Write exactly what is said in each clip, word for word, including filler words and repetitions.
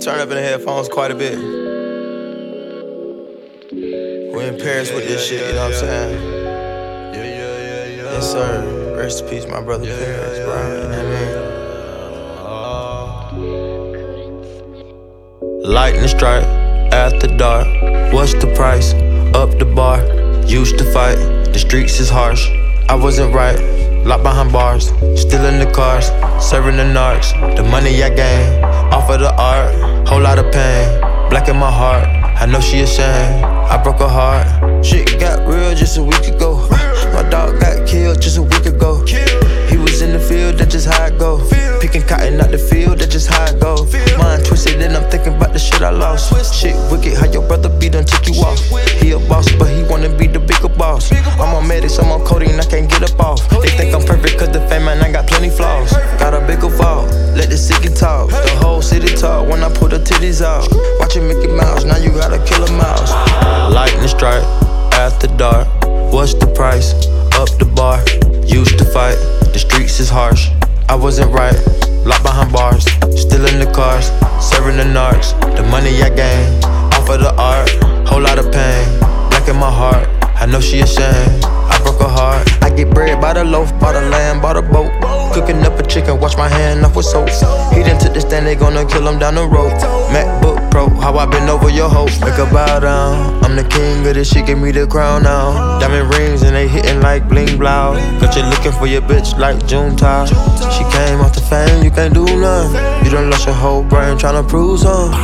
turn up in the headphones quite a bit. We in Paris with this shit, you know what I'm saying? Yeah, yeah, yeah, yeah. Yes, sir. Rest in peace, my brother Yeah, Paris, yeah, bro. yeah, You know what I mean? Lightning strike, after dark. What's the price? Up the bar. Used to fight, the streets is harsh. I wasn't right, locked behind bars. Still in the cars, serving the narcs. The money I gained, off of the art. Whole lot of pain, black in my heart. I know she ashamed, I broke her heart. Shit got real just a week ago. My dog got killed just a week ago. He was in the field, that's just how it go. Picking cotton out the field, that's just how it go. Mind twisted and I'm thinking about the shit I lost. Shit wicked, how your brother be done took you off. He a boss, but he wanna be the bigger boss. I'm on medics, I'm on codeine, I can't get up off. They think I'm perfect cause the fame and I got plenty flaws. Got a bigger vault, let the city talk. The whole city talk when I put her titties out. Watching Mickey Mouse, now you gotta kill a mouse. Lightning strike, after dark. What's the price? Up the bar. Used to fight, the streets is harsh. I wasn't right, locked behind bars. Still in the cars, serving the narcs. The money I gained, off of the art. Whole lot of pain, black in my heart. I know she ashamed, I broke her heart. I get bread by the loaf, bought a lamb, bought a boat. Cooking up a chicken, wash my hand off with soap. He done took the stand, they gonna kill him down the road. MacBook Pro, how I been over your hoe. Make her bow down, I'm the king of this shit, give me the crown now. Diamond rings and they hitting like bling blow. Got you looking for your bitch like Junetime. She came off the fame, you can't do nothing. You done lost your whole brain tryna prove something.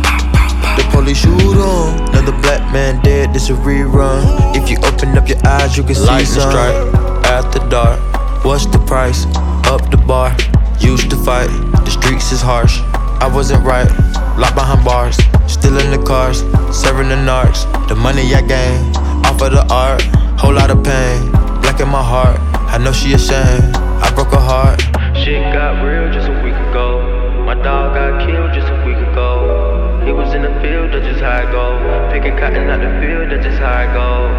The police shoot on. Another black man dead, this a rerun. If you open up your eyes, you can see Lightning some. Strike, after dark. What's the price? Up the bar. Used to fight, the streets is harsh. I wasn't right, locked behind bars. Still in the cars, serving the narcs. The money I gained, off of the art. Whole lot of pain, black in my heart. I know she ashamed, I broke her heart. Shit got real just a week ago. My dog got killed just a week ago. He was in the field, that's just how it go. Picking cotton out the field, that's just how it go.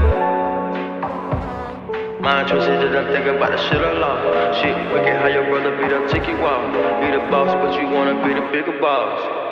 Mind twisted that I'm thinking about the shit I lost. Shit wicked, how your brother be done took you off. Be the boss, but you wanna be the bigger boss.